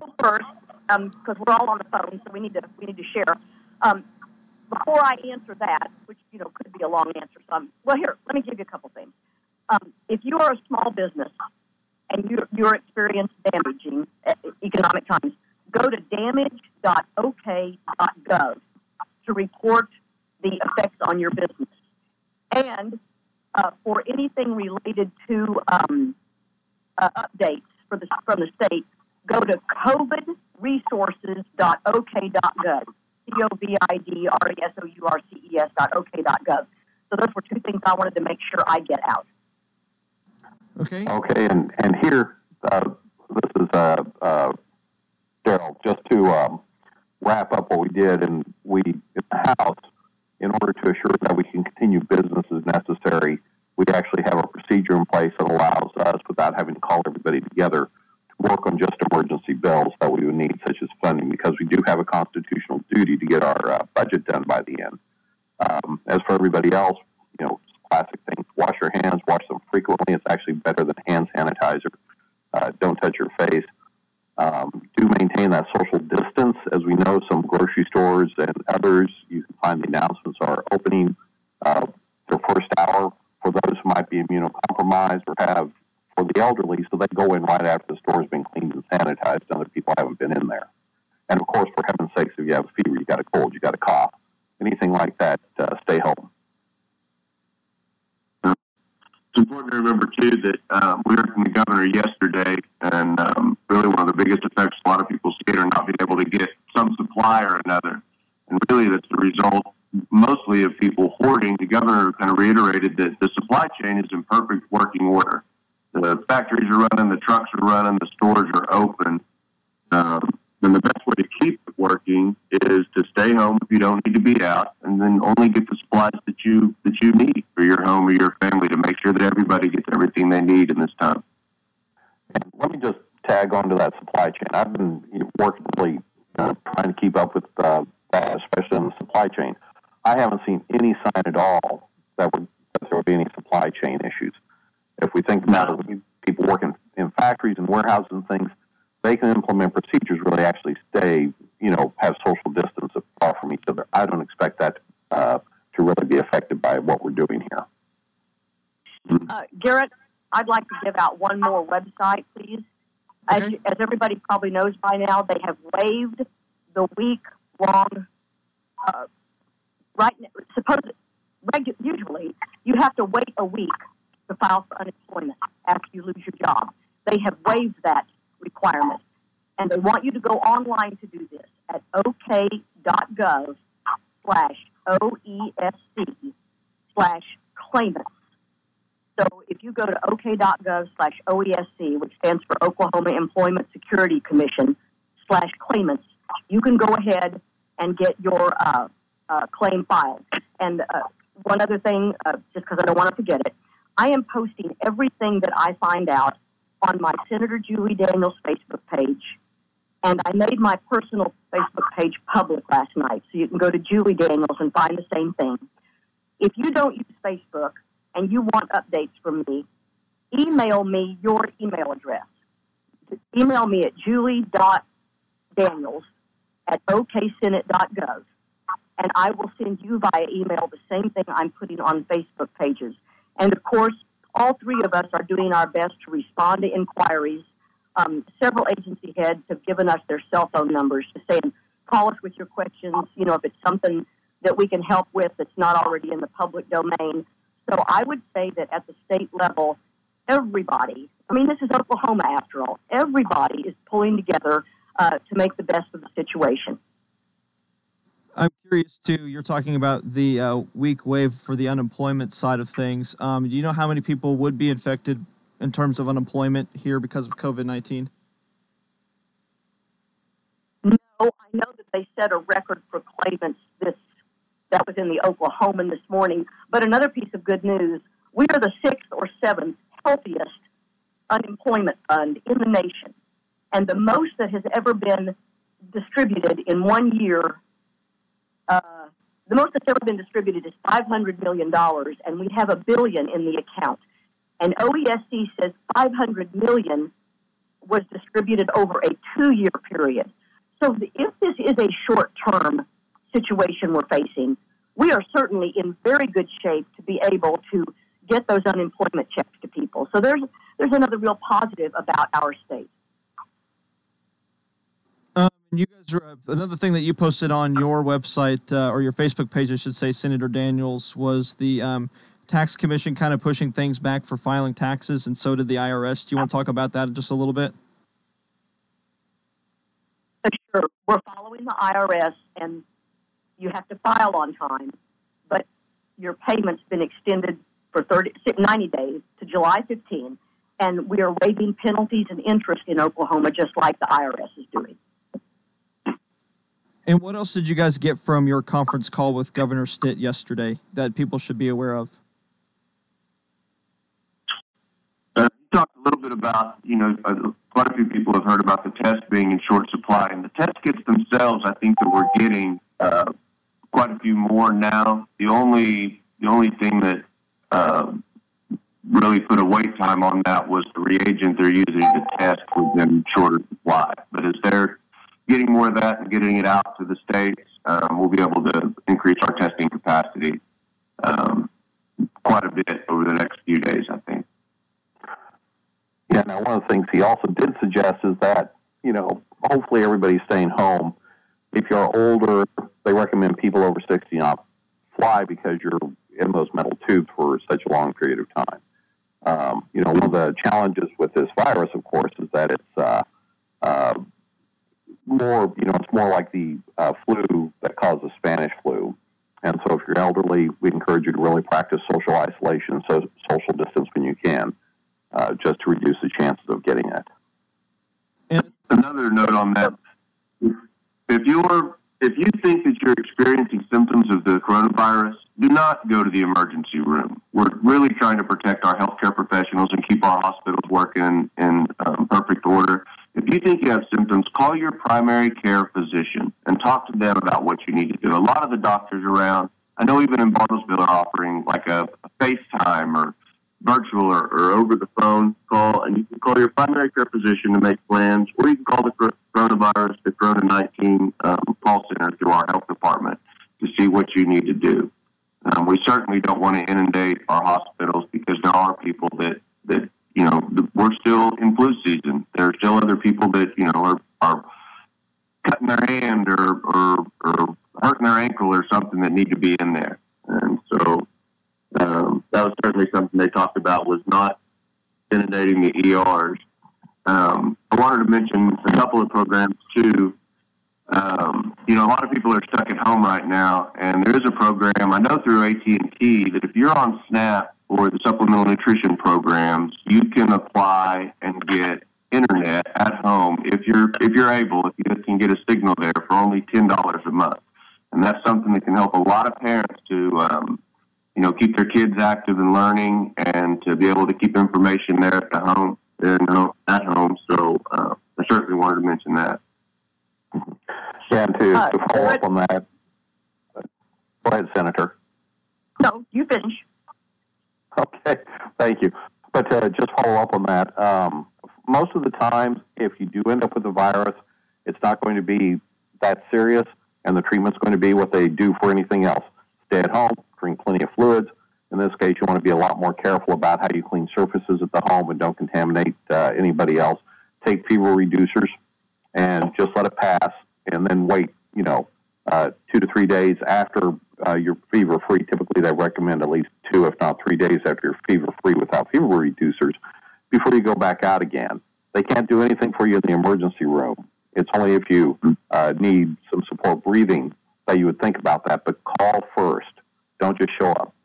go first because we're all on the phone, so we need to share. Before I answer that, which could be a long answer, well, here, let me give you a couple things. If you are a small business and you're experiencing damaging economic times, go to damage.ok.gov to report the effects on your business. And for anything related to updates from the state, go to covidresources.ok.gov, covidresources.ok.gov. So those were two things I wanted to make sure I get out. Okay. Okay, and here, this is Daryl, just to wrap up what we did, and we, in the House, in order to assure that we can continue business as necessary, we actually have a procedure in place that allows us, without having to call everybody together, to work on just emergency bills that we would need, such as funding, because we do have a constitutional duty to get our budget done by the end. As for everybody else, classic things, wash your hands, wash them frequently. It's actually better than hand sanitizer. Don't touch your face. Do maintain that social distance. As we know, some grocery stores and others, you can find the announcements are opening their first hour for those who might be immunocompromised or have for the elderly, so they go in right after the store has been cleaned and sanitized, and other people haven't been in there. And of course, for heaven's sakes, if you have a fever, you got a cold, you got a cough, anything like that, stay home. It's important to remember, too, that we heard from the governor yesterday, and really one of the biggest effects a lot of people see are not being able to get some supply or another. And really that's the result mostly of people hoarding. The governor kind of reiterated that the supply chain is in perfect working order. The factories are running, the trucks are running, the stores are open. And the best way to keep it working is to stay home if you don't need to be out, and then only get the supplies that you need for your home or your family to make sure that everybody gets everything they need in this time. And let me just tag on to that supply chain. I've been working really trying to keep up with that, especially in the supply chain. I haven't seen any sign at all that there would be any supply chain issues. If we think about it, people working in factories and warehouses and things, they can implement procedures where they actually stay, have social distance apart from each other. I don't expect that to really be affected by what we're doing here. Garrett, I'd like to give out one more website, please. Okay. As everybody probably knows by now, they have waived the week-long, usually you have to wait a week to file for unemployment after you lose your job. They have waived that requirement, and they want you to go online to do this at ok.gov/OESC/claimants. So if you go to ok.gov/OESC, which stands for Oklahoma Employment Security Commission/claimants, you can go ahead and get your claim filed. And one other thing, just because I don't want to forget it, I am posting everything that I find out on my Senator Julie Daniels Facebook page, and I made my personal Facebook page public last night, so you can go to Julie Daniels and find the same thing. If you don't use Facebook and you want updates from me, email me your email address. Email me at julie.daniels@oksenate.gov, and I will send you via email the same thing I'm putting on Facebook pages. And of course, all three of us are doing our best to respond to inquiries. Several agency heads have given us their cell phone numbers to say, call us with your questions, if it's something that we can help with that's not already in the public domain. So I would say that at the state level, everybody, this is Oklahoma after all, everybody is pulling together to make the best of the situation. I'm curious, too, you're talking about the week wave for the unemployment side of things. Do you know how many people would be infected in terms of unemployment here because of COVID-19? No, I know that they set a record for claimants that was in the Oklahoman this morning. But another piece of good news, we are the 6th or 7th healthiest unemployment fund in the nation. And the most that has ever been distributed in 1 year, the most that's ever been distributed is $500 million, and we have $1 billion in the account. And OESC says $500 million was distributed over a 2-year period. So if this is a short-term situation we're facing, we are certainly in very good shape to be able to get those unemployment checks to people. So there's another real positive about our state. You guys are, another thing that you posted on your website or your Facebook page, I should say, Senator Daniels, was the tax commission kind of pushing things back for filing taxes, and so did the IRS. Do you want to talk about that just a little bit? Sure. We're following the IRS, and you have to file on time, but your payment's been extended for 90 days to July 15, and we are waiving penalties and interest in Oklahoma just like the IRS is doing. And what else did you guys get from your conference call with Governor Stitt yesterday that people should be aware of? You talked a little bit about, quite a few people have heard about the tests being in short supply, and the test kits themselves, I think that we're getting quite a few more now. The only thing that really put a wait time on that was the reagent they're using to test was in shorter supply. But as they're getting more of that and getting it out to the states, we'll be able to increase our testing capacity quite a bit over the next few days, I think. Yeah, now one of the things he also did suggest is that, hopefully everybody's staying home. If you're older, they recommend people over 60 not fly because you're in those metal tubes for such a long period of time. One of the challenges with this virus, of course, is that it's it's more like the flu that causes Spanish flu. And so if you're elderly, we encourage you to really practice social isolation, so social distance when you can, just to reduce the chances of getting it. And another note on that, if you think that you're experiencing symptoms of the coronavirus, do not go to the emergency room. We're really trying to protect our healthcare professionals and keep our hospitals working in perfect order. If you think you have symptoms, call your primary care physician and talk to them about what you need to do. A lot of the doctors around, I know even in Bartlesville, are offering like a FaceTime or virtual or over the phone call, and you can call your primary care physician to make plans, or you can call the coronavirus, the Corona-19 call center through our health department to see what you need to do. We certainly don't want to inundate our hospitals because there are people that we're still in flu season. There are still other people that, are cutting their hand or hurting their ankle or something that need to be in there. And so that was certainly something they talked about, was not inundating the ERs. I wanted to mention a couple of programs too. A lot of people are stuck at home right now, and there is a program, I know through AT&T, that if you're on SNAP or the supplemental nutrition programs, you can apply and get internet at home if you're able, if you can get a signal there for only $10 a month. And that's something that can help a lot of parents to keep their kids active and learning, and to be able to keep information there at home. So I certainly wanted to mention that. Yeah, and to follow up on that, go ahead, Senator. No, you finish. Okay, thank you. But just follow up on that. Most of the time, if you do end up with the virus, it's not going to be that serious, and the treatment's going to be what they do for anything else. Stay at home, drink plenty of fluids. In this case, you want to be a lot more careful about how you clean surfaces at the home and don't contaminate anybody else. Take fever reducers and just let it pass, and then wait, 2 to 3 days after you're fever-free. Typically, they recommend at least 2, if not 3 days after you're fever-free without fever reducers before you go back out again. They can't do anything for you in the emergency room. It's only if you need some support breathing that you would think about that, but call first. Don't just show up.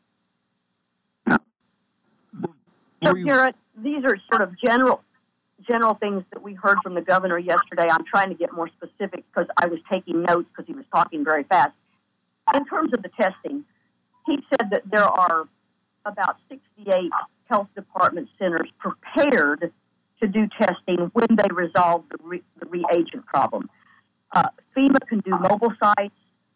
So, Garrett, these are sort of general things that we heard from the governor yesterday. I'm trying to get more specific because I was taking notes because he was talking very fast. In terms of the testing, he said that there are about 68 health department centers prepared to do testing when they resolve the reagent problem. FEMA can do mobile sites.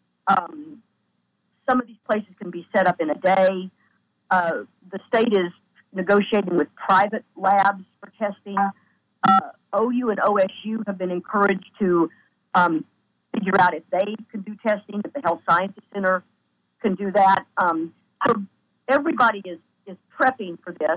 Some of these places can be set up in a day. The state is negotiating with private labs for testing. OU and OSU have been encouraged to figure out if they can do testing, if the Health Sciences Center can do that. So everybody is prepping for this,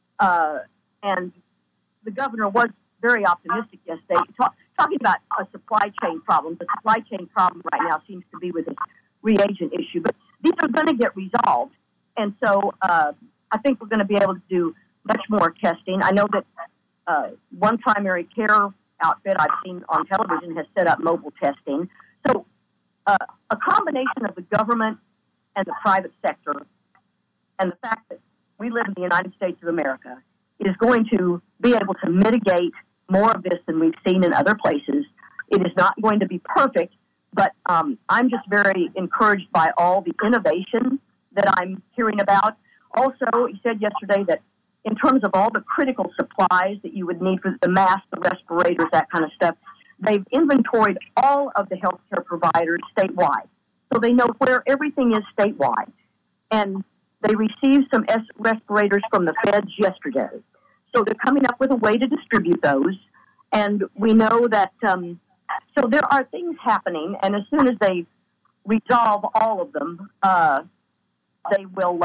and the governor was very optimistic yesterday, talking about a supply chain problem. The supply chain problem right now seems to be with this reagent issue, but these are going to get resolved. And so I think we're going to be able to do much more testing. I know that one primary care outfit I've seen on television has set up mobile testing. So a combination of the government and the private sector and the fact that we live in the United States of America is going to be able to mitigate more of this than we've seen in other places. It is not going to be perfect, but I'm just very encouraged by all the innovation that I'm hearing about. Also, he said yesterday that in terms of all the critical supplies that you would need for the masks, the respirators, that kind of stuff, they've inventoried all of the healthcare providers statewide. So they know where everything is statewide. And they received some respirators from the feds yesterday. So they're coming up with a way to distribute those. And we know that, so there are things happening, and as soon as they resolve all of them, they will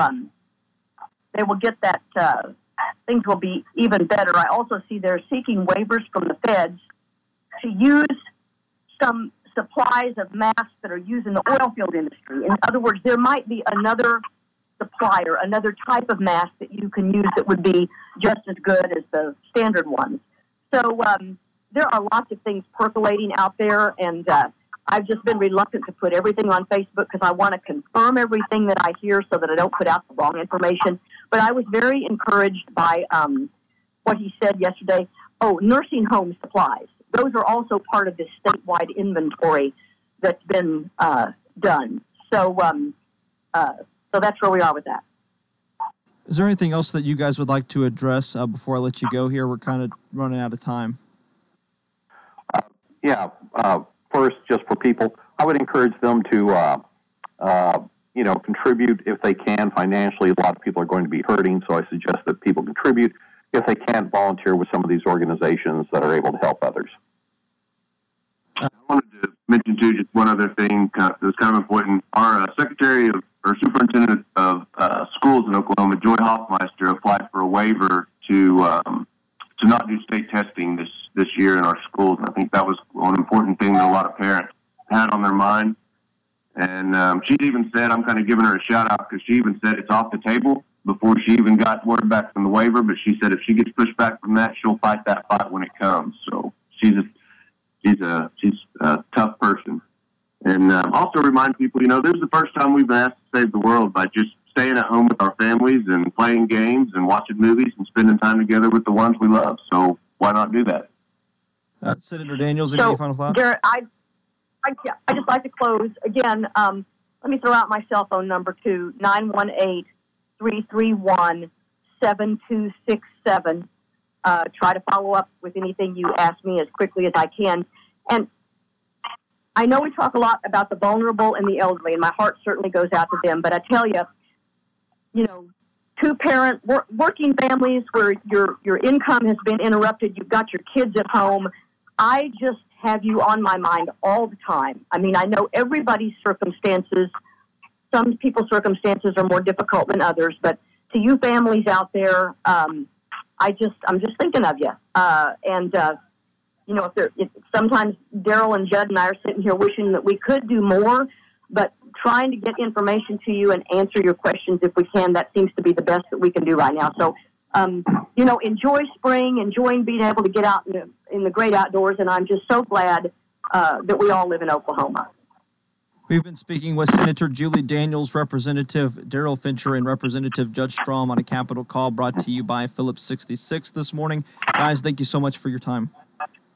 get that, things will be even better. I also see they're seeking waivers from the feds to use some supplies of masks that are used in the oil field industry. In other words, there might be another supplier, another type of mask that you can use that would be just as good as the standard ones. So there are lots of things percolating out there, and I've just been reluctant to put everything on Facebook because I want to confirm everything that I hear so that I don't put out the wrong information. But I was very encouraged by what he said yesterday. Oh, nursing home supplies. Those are also part of this statewide inventory that's been done. So that's where we are with that. Is there anything else that you guys would like to address before I let you go here? We're kind of running out of time. First, just for people, I would encourage them to, contribute if they can financially. A lot of people are going to be hurting, so I suggest that people contribute. If they can't, volunteer with some of these organizations that are able to help others. I wanted to mention, too, just one other thing that's kind of important. Our superintendent of schools in Oklahoma, Joy Hoffmeister, applied for a waiver to not do state testing this year in our schools. And I think that was one important thing that a lot of parents had on their mind. And she even said, I'm kind of giving her a shout out because she even said it's off the table before she even got word back from the waiver. But she said if she gets pushed back from that, she'll fight that fight when it comes. So she's a tough person. And also remind people, this is the first time we've been asked to save the world by just staying at home with our families and playing games and watching movies and spending time together with the ones we love. So why not do that? Senator Daniels, any final thoughts? Garrett, I just like to close. Again, let me throw out my cell phone number too, 918-331-7267. Try to follow up with anything you ask me as quickly as I can. And I know we talk a lot about the vulnerable and the elderly, and my heart certainly goes out to them. But I tell you, two-parent working families where your income has been interrupted, you've got your kids at home, I just have you on my mind all the time. I mean, I know everybody's circumstances. Some people's circumstances are more difficult than others, but to you families out there, I'm just thinking of you. If sometimes Daryl and Judd and I are sitting here wishing that we could do more, but trying to get information to you and answer your questions if we can, that seems to be the best that we can do right now. So, enjoy spring, enjoying being able to get out in the great outdoors, and I'm just so glad that we all live in Oklahoma. We've been speaking with Senator Julie Daniels, Representative Daryl Fincher, and Representative Judge Strom on a Capitol Call brought to you by Phillips 66 this morning. Guys, thank you so much for your time.